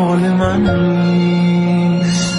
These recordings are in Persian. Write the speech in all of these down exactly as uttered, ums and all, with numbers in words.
حال من نیست.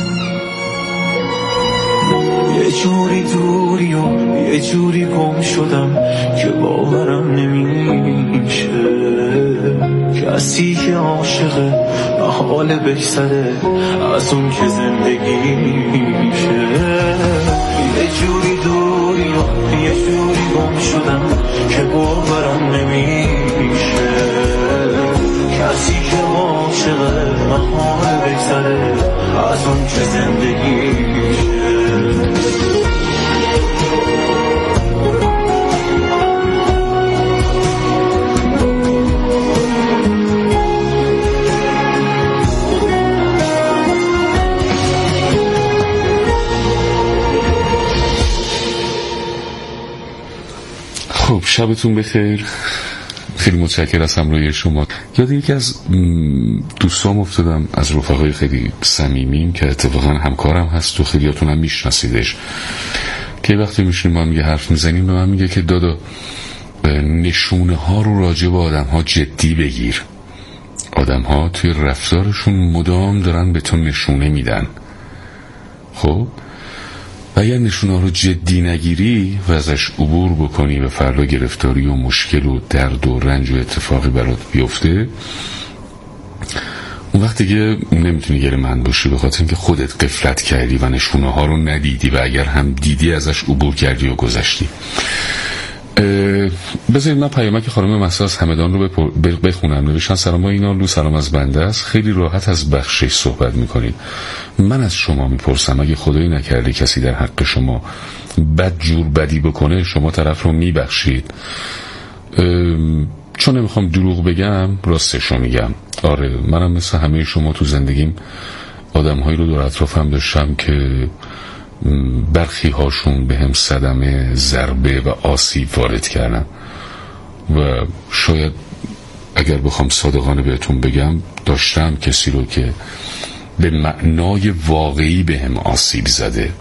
یه جوری دوری و یه جوری گم شدم که باورم نمیشه. کسی که عاشقه و حال بگذره از اون که زندگی میشه. یه جوری دوری و یه جوری گم شدم که باورم نمیشه. کسی که عاشقه و حال بگذره از اون که زندگی میشه. خب شبتون بخیر. خیلی متشکرم از همراهی شما. یاد یکی از دوستام افتادم، از رفقای خیلی صمیمیم که اتفاقا همکارم هست و خیلیاتون هم میشناسیدش، که وقتی میشینیم با هم یه حرف میزنیم به من میگه که دادا نشونه ها رو راجع به آدم ها جدی بگیر. آدم ها توی رفتارشون مدام دارن به تو نشونه میدن. خب و اگر نشونه ها رو جدی نگیری و ازش عبور بکنی و فردا گرفتاری و مشکل و درد و رنج و اتفاقی برات بیفته، اون وقت دیگه نمیتونی گره من باشی، به خاطر اینکه خودت غفلت کردی و نشونه ها رو ندیدی و اگر هم دیدی ازش عبور کردی و گذشتی. بذارید من پیامک خانم مساس همدان رو بخونم. نوشتن سلام اینالو، سلام از بنده است. خیلی راحت از بخشش صحبت میکنید. من از شما میپرسم اگه خدایی نکرده کسی در حق شما بد جور بدی بکنه، شما طرف رو میبخشید؟ چون نمیخوام دروغ بگم راستشو میگم. آره منم مثل همه شما تو زندگیم آدم هایی رو در اطرافم داشتم که برخی هاشون به هم صدمه، ضربه و آسیب وارد کردن و شاید اگر بخوام صادقانه بهتون بگم داشتم کسی رو که به معنای واقعی به هم آسیب زده.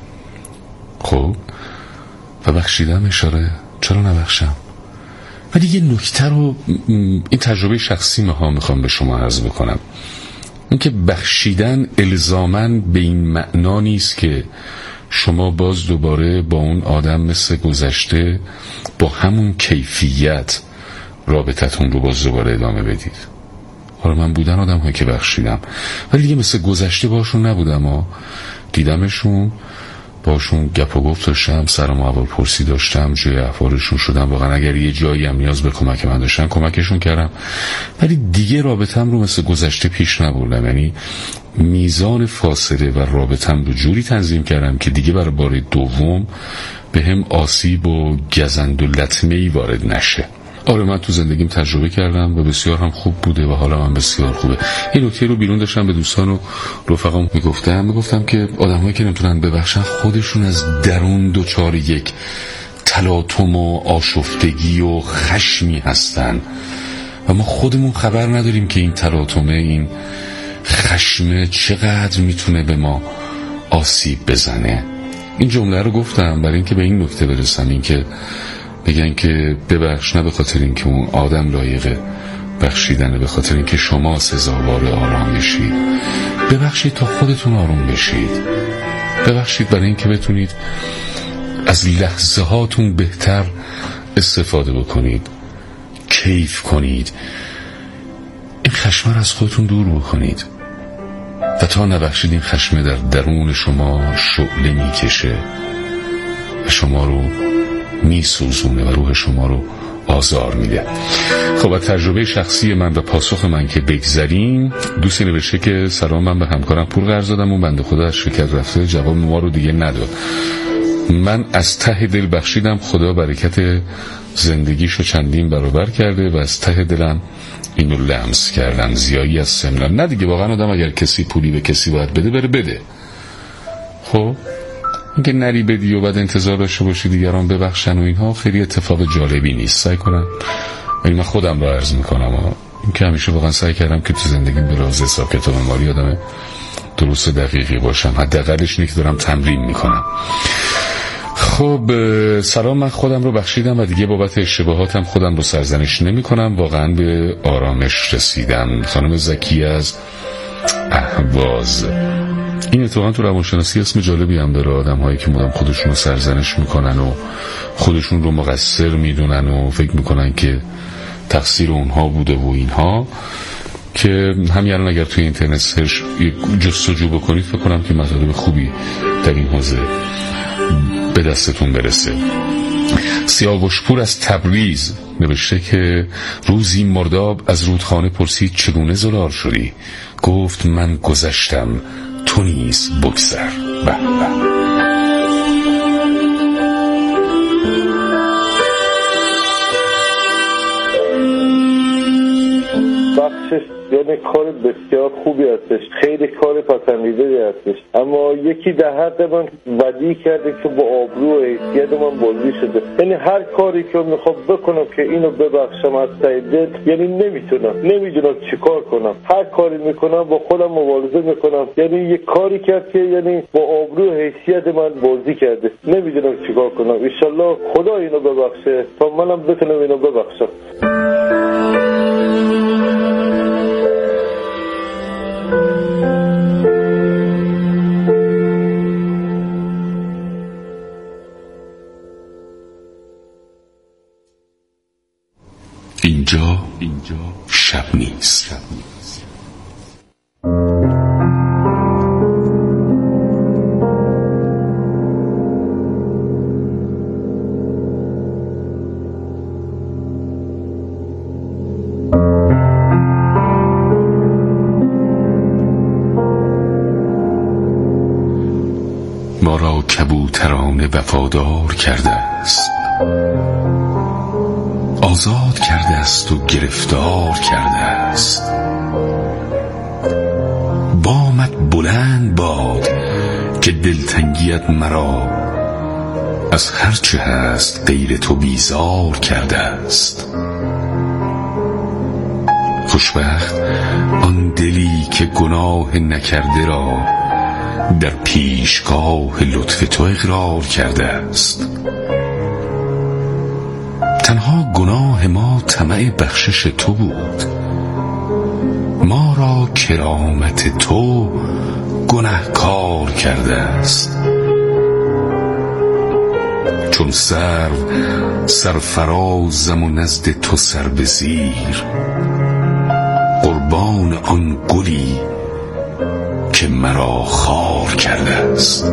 خب و بخشیدم اشاره، چرا نبخشم؟ ولی یه نکته رو، این تجربه شخصی مها میخوام به شما عرض بکنم، این که بخشیدن الزاماً به این معنا نیست که شما باز دوباره با اون آدم مثل گذشته با همون کیفیت رابطتون رو باز دوباره ادامه بدید. حالا من بودن آدم هایی که بخشیدم ولی دیگه مثل گذشته باشون نبودم ها. دیدمشون، باشون گپ و گفت داشتم، سلام و احوال پرسی داشتم، جای احوالشون شدم، واقعا اگر یه جایی هم نیاز به کمک من داشتن کمکشون کردم، ولی دیگه رابطم رو مثل گذشته پیش نبردم. یعنی میزان فاصله و رابطم رو جوری تنظیم کردم که دیگه برای بار دوم به هم آسیب و گزند و لطمه‌ای وارد نشه. آره من تو زندگیم تجربه کردم و بسیار هم خوب بوده و حالا من بسیار خوبه. این نکته رو بیرون داشتم به دوستان و رفقام میگفتم میگفتم که آدمایی که نمیتونن ببخشن خودشون از درون دوچار یک تلاطم و آشفتگی و خشمی هستن و ما خودمون خبر نداریم که این تلاطمه، این خشم چقدر میتونه به ما آسیب بزنه. این جمله رو گفتم برای اینکه به این نکته برسم، این که بگن که ببخش نه به خاطر اینکه اون آدم لایق بخشیدنه، به خاطر اینکه شما سزاوار آرامشید. ببخشید تا خودتون آروم بشید. ببخشید برای اینکه بتونید از لحظه هاتون بهتر استفاده بکنید، کیف کنید، این خشم از خودتون دور بکنید. و تا نبخشید این خشم در درون شما شعله میکشه و شما رو میسوزونه و روح شما رو آزار میده. خب و تجربه شخصی من و پاسخ من که بگذاریم، دوستی نوشته که سلام، من به همکارم پول قرض دادم، اون بنده خدا از شرکت رفته، جواب ما رو دیگه نداد. من از ته دل بخشیدم، خدا برکت زندگیشو چندین برابر کرده و از ته دلم اینو لمس کردم. زیایی از سمنم. نه دیگه واقعا آدم اگر کسی پولی به کسی باید بده بره بده. خب اینکه نری بدی و بعد انتظار داشته باشی دیگران ببخشن و اینها خیلی اتفاق جالبی نیست. سعی کنم، ولی من خودم رو عرض میکنم، این که همیشه واقعا سعی کردم که تو زندگیم به راز حساب کتاب مالی آدم درست دقیقی باشم، حداقلش نیک دارم تمرین میکنم. خب سلام، من خودم رو بخشیدم و دیگه بابت اشتباهاتم خودم رو سرزنش نمی کنم. واقعا به آرامش رسیدم. خانم زکی از اهواز. این اتفاقا تو روانشناسی اسم جالبی هم داره، آدم هایی که مدام خودشون رو سرزنش میکنن و خودشون رو مقصر میدونن و فکر میکنن که تقصیر اونها بوده و اینها، که همین الان اگر توی اینترنت سرچ جستجو بکنید فکر کنم که مطالب خوبی در این حوزه به دستتون برسه. سیاوشپور از تبریز نوشته که روزی مرداب از رودخانه پرسید چگونه زلال شدی؟ گفت من گذشتم، تو نیز بگذر. به به. یعنی کار بسیار خوبی هستش، خیلی کار پسندیده‌ای هستش، اما یکی در حق من بدی کرده که با آبرو و حیثیت من بازی شده. یعنی هر کاری که میخوام بکنم که اینو ببخشم از ته دل، یعنی نمیتونم نمیدونم چیکار کنم. هر کاری میکنم با خودم مبارزه میکنم، یعنی یه کاری کرد که یعنی با آبرو و حیثیت من بازی کرده، نمیدونم چیکار کنم. ان شاءالله خدا اینو ببخشه تا منم بتونم اینو ببخشم. اینجا اینجا شب نیست. ما را کبوتران وفادار کرده است، آزاد کرده است و گرفتار کرده است. بامت بلند باد که دلتنگیت مرا از هرچه هست غیر تو بیزار کرده است. خوشبخت آن دلی که گناه نکرده را در پیشگاه لطف تو اقرار کرده است. تنها گناه ما طمع بخشش تو بود، ما را کرامت تو گناهکار کرده است. چون سرو سرفرازم و نزد تو سر به زیر، قربان آن گلی که مرا خار کرده است.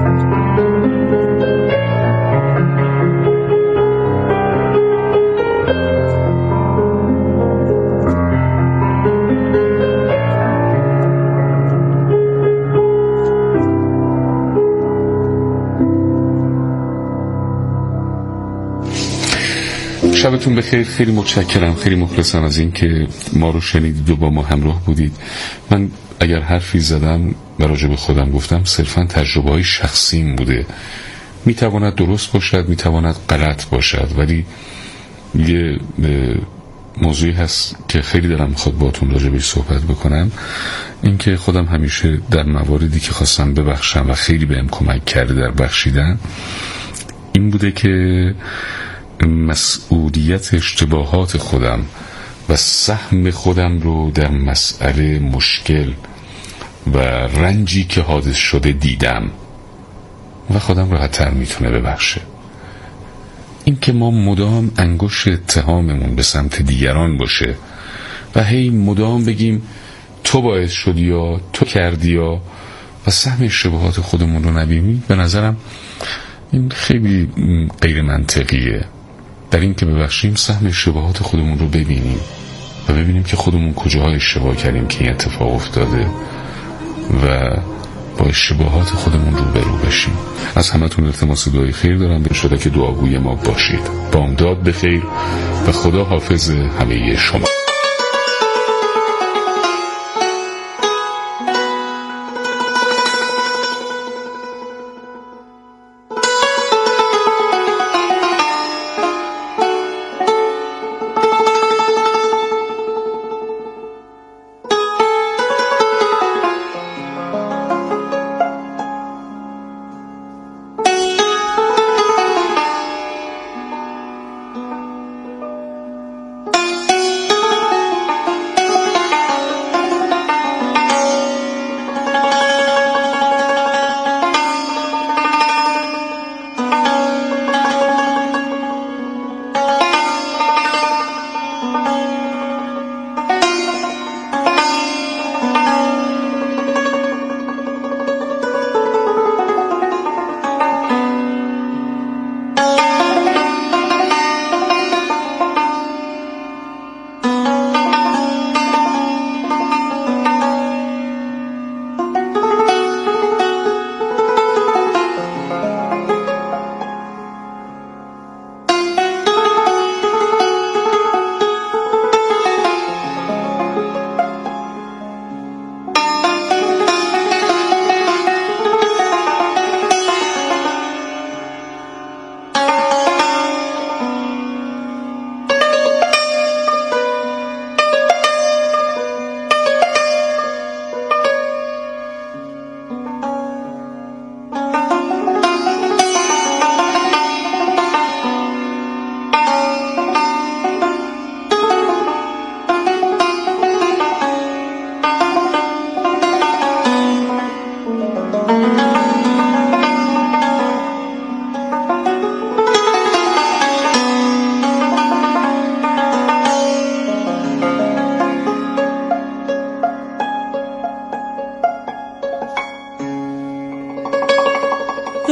شبتون بخیر. خیلی متشکرم، خیلی مخلصم از این که ما رو شنیدید و با ما همراه بودید. من اگر حرفی زدم و راجع به خودم گفتم صرفا تجربه های شخصیم بوده، میتواند درست باشد میتواند غلط باشد، ولی یه موضوعی هست که خیلی دلم میخواد باهاتون راجع بهش صحبت بکنم. این که خودم همیشه در مواردی که خواستم ببخشم و خیلی بهم کمک کرده در بخشیدن این بوده که مسئولیت اشتباهات خودم و سهم خودم رو در مسئله مشکل و رنجی که حادث شده دیدم و خودم راحت‌تر میتونه ببخشه. این که ما مدام انگشت اتهاممون به سمت دیگران باشه و هی مدام بگیم تو باعث شدی یا تو کردی یا و سهم اشتباهات خودمون رو نبینیم، به نظرم این خیلی غیر منطقیه. در این که ببخشیم سهم اشتباهات خودمون رو ببینیم و ببینیم که خودمون کجاها اشتباه کردیم که این اتفاق افتاده و با اشتباهات خودمون رو برو بشیم. از همتون التماس دعای خیر دارم، به شده که دعاگوی ما باشید. بامداد بخیر و خدا حافظ همه شما.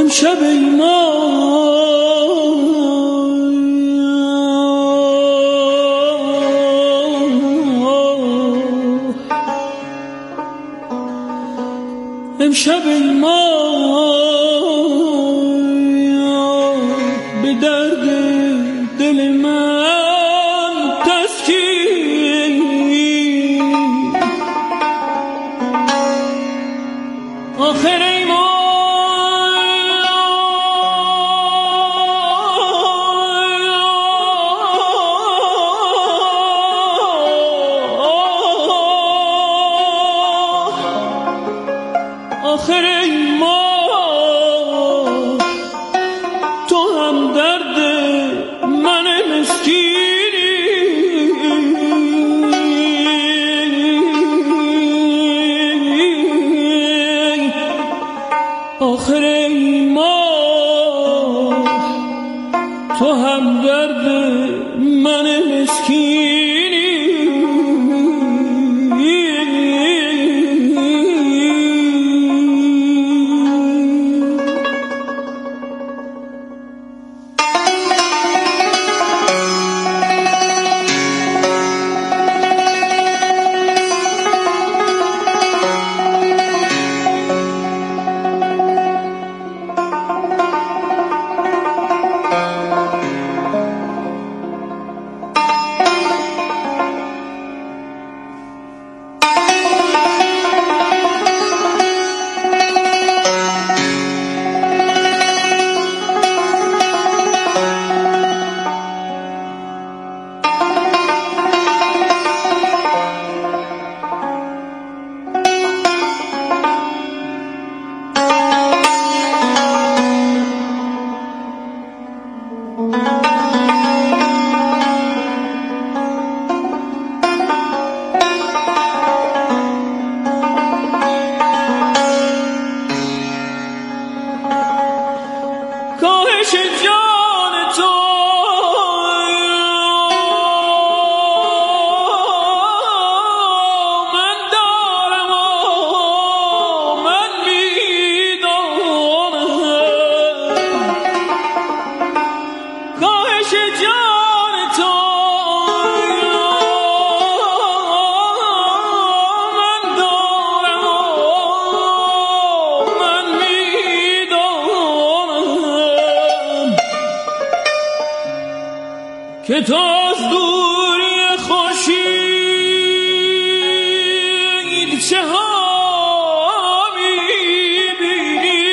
امشب ای ما امشب ای ما به درد دل من تسکین آخر ای ما آخر ای ما تو هم درد من مسکینی آخر ای ما تو هم درد من مسکینی کاهش جان تو من دارم و من میدانم کاهش جان تو من دارم و من میدانم که تو از دوری خورشید چه ها می‌بینی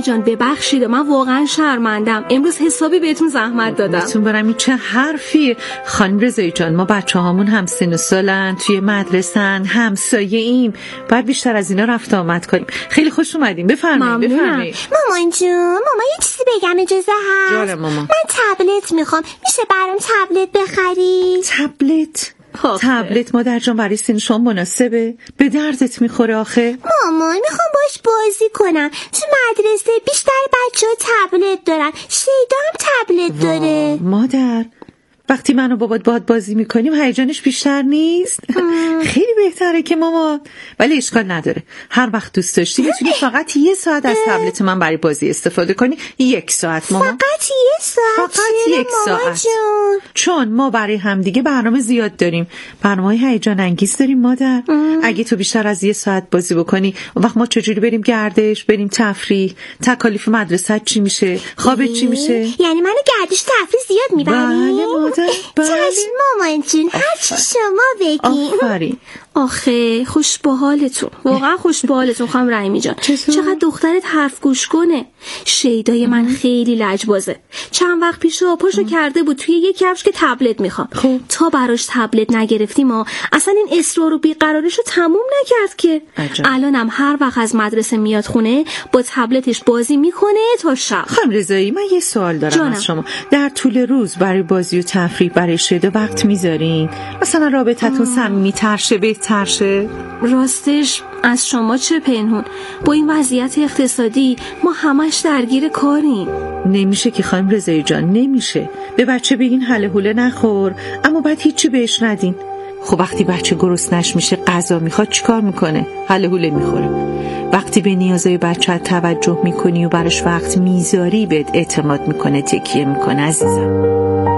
جان ببخشید، من واقعا شرمندم، امروز حسابی بهتون زحمت دادم. بهتون برم این چه حرفی. خانم رضایی جان، ما بچه هامون هم سن و سالن، توی مدرسن، همسایه ایم، باید بیشتر از اینا رفت آمد کنیم. خیلی خوش اومدین، بفرمایید بفرمایید. مامان جون، ماما یه چیزی بگم اجازه هست؟ جاره ماما. من تبلت میخوام، میشه برام تبلت بخری؟ تبلت؟ تبلت مادر جان برای سن شما مناسبه؟ به دردت میخوره آخه؟ مامان میخوام باش بازی کنم، تو مدرسه بیشتر بچه ها تبلت دارن، شیدا هم تبلت داره. مادر وقتی من و بابات باد بازی میکنیم هیجانش بیشتر نیست؟ خیلی بهتره که ماما، ولی اشکال نداره، هر وقت دوست داشتی میتونی فقط یه ساعت از تبلت من برای بازی استفاده کنی. یک ساعت ماما. فقط یه ساعت؟ فقط یک ساعت جون. چون ما برای همدیگه برنامه زیاد داریم، برنامه‌های هیجان انگیز داریم مادر. ام. اگه تو بیشتر از یه ساعت بازی بکنی اون وقت ما چجوری بریم گردش، بریم تفریح، تکالیف مدرسه چی میشه، خوابت چی میشه؟ یعنی منو گردش تفریح زیاد میبری؟ بله مادر بله. چشم مامان جون، هر چی شما بگی. آفرین. آخه خوش به حالتون، واقعا خوش به حالتون خانم رحیمی جان. چقدر دخترت حرف گوش کنه. شیدای من خیلی لجبازه، چند وقت پیش پاشو کرده بود توی یه کفش که تبلت میخوام. خب. تا براش تبلت نگرفتیم ما اصلا این اصرار و بیقراریشو تموم نکرد که عجب. الانم هر وقت از مدرسه میاد خونه با تبلتش بازی میکنه تا شب. خانم رضایی من یه سوال دارم جانم. از شما در طول روز برای بازی و تفریح برای شیدا وقت میذارین؟ مثلا رابطتون صمیمی‌تر شه، بهتر شه؟ راستش از شما چه پنهون، با این وضعیت اقتصادی ما همش درگیر کاریم. نمیشه که خانم رضایی جان، نمیشه. به بچه بگین هله هوله نخور اما بعد هیچی بهش ندین. خب وقتی بچه گرسنش میشه غذا میخواد چیکار میکنه؟ هله هوله میخوره. وقتی به نیازهای بچه توجه میکنی و براش وقت میذاری بهت اعتماد میکنه، تکیه میکنه. عزیزم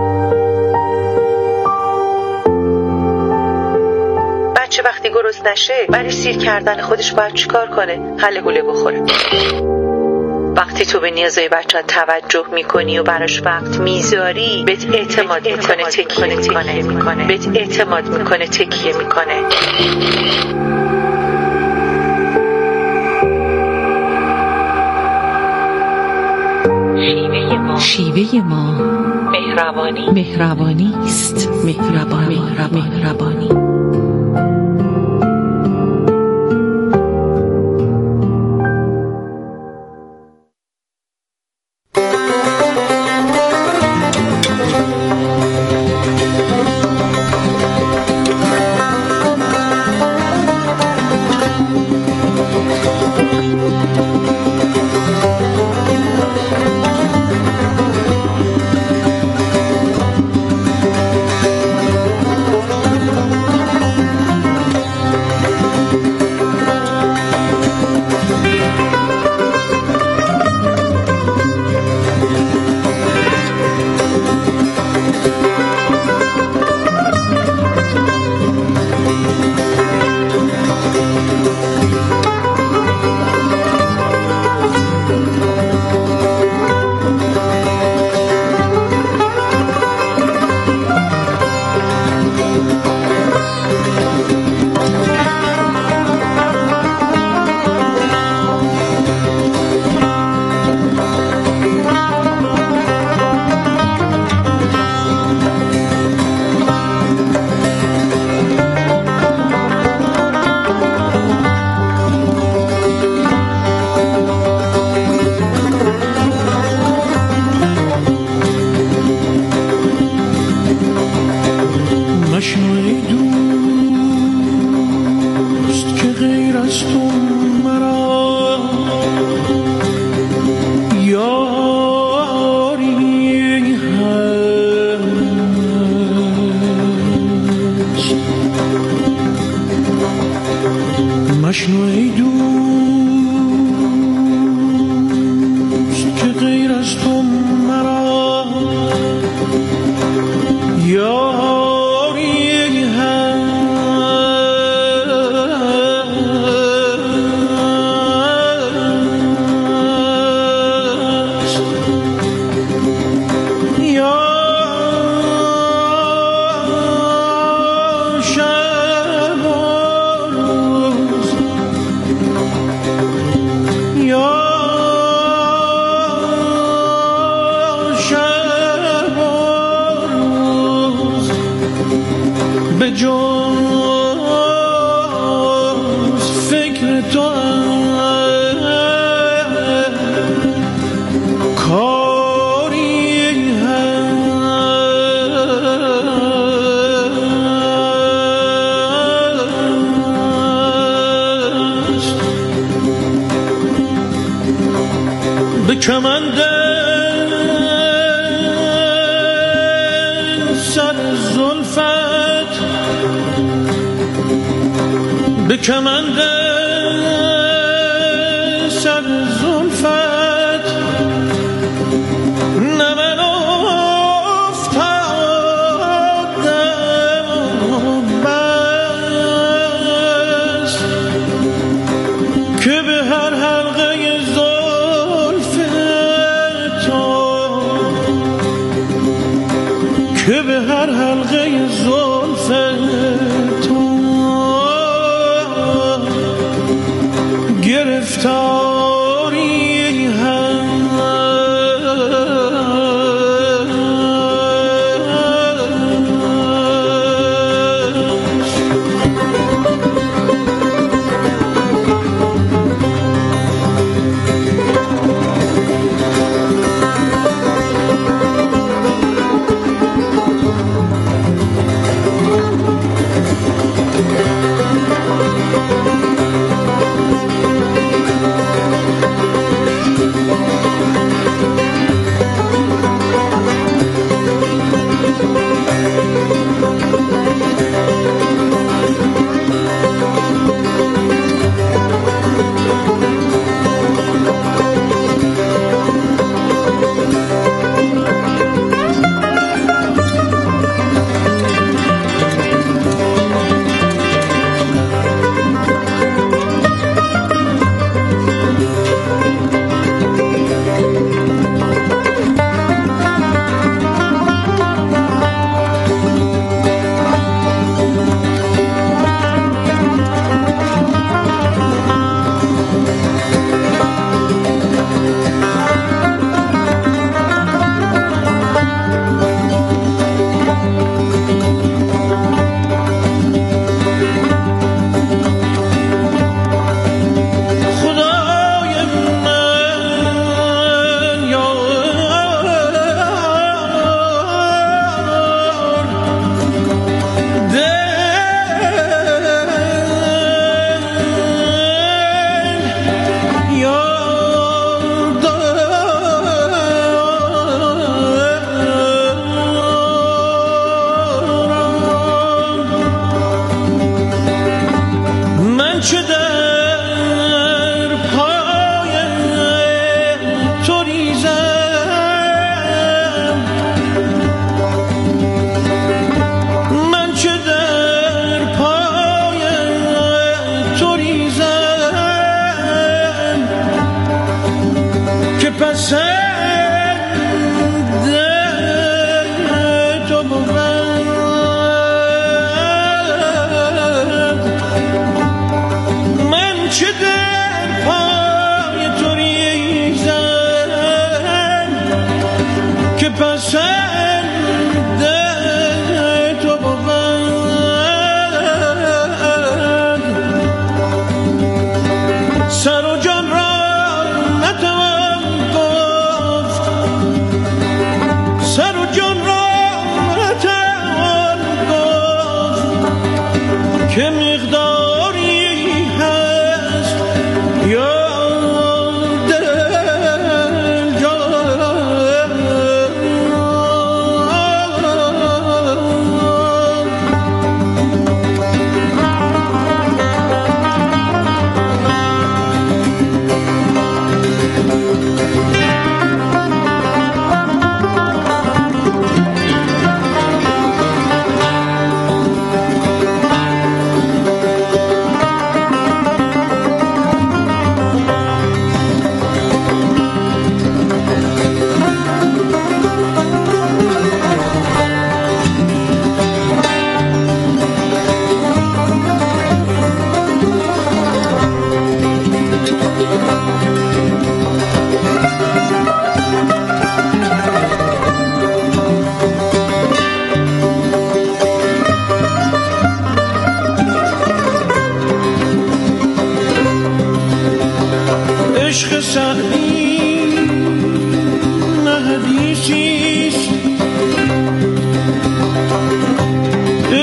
بچه وقتی گرسنه نشه برای سیر کردن خودش باید چیکار کنه؟ هله هوله بخوره. وقتی تو به نیازهای بچه توجه میکنی و براش وقت میذاری بهت اعتماد میکنه، تکیه میکنه، بهت اعتماد میکنه، تکیه میکنه. شیوه ما شیوه ما مهربانی مهربانی است. مهربانی مهربانی به جز فکر تو کاری هست به کمند سر زلفت به کمند سر زلفت نمن افتادم بس که به هر حلقه زلف تو که به هر حلقه زلف تو گرفتاری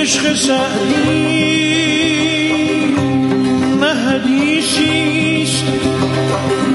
عشق سعدی نه حدیثیست